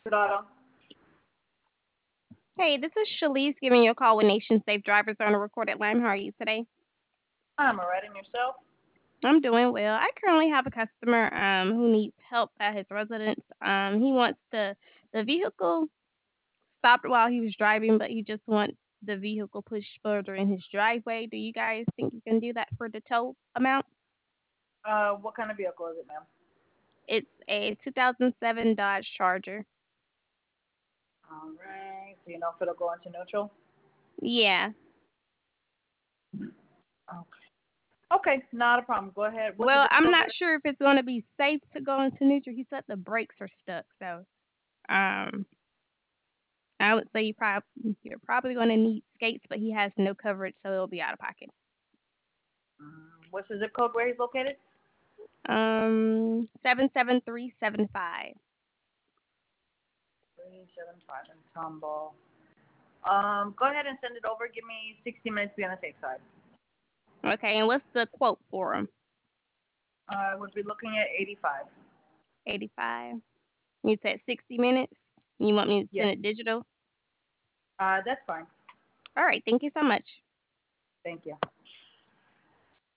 Good auto. Hey, this is Shalise giving you a call with Nation Safe Drivers on a recorded line. How are you today? I'm alright, and yourself? I'm doing well. I currently have a customer who needs help at his residence. He wants the vehicle stopped while he was driving, but he just wants the vehicle pushed further in his driveway. Do you guys think you can do that for the tow amount? What kind of vehicle is it, ma'am? It's a 2007 Dodge Charger. Alright, so you know if it'll go into neutral? Yeah. Okay. Okay, not a problem. Go ahead. What's the Well, zip I'm code not there? sure if it's going to be safe to go into neutral. He said the brakes are stuck, so um I would say you're probably going to need skates, but he has no coverage, so it'll be out of pocket. What's the zip code where he's located? 77375. 375 in Tomball. Go ahead and send it over. Give me 60 minutes to be on the safe side. Okay, and what's the quote for him? I would be looking at 85. 85. You said 60 minutes. You want me to Yes. send it digital? That's fine. All right, thank you so much. Thank you.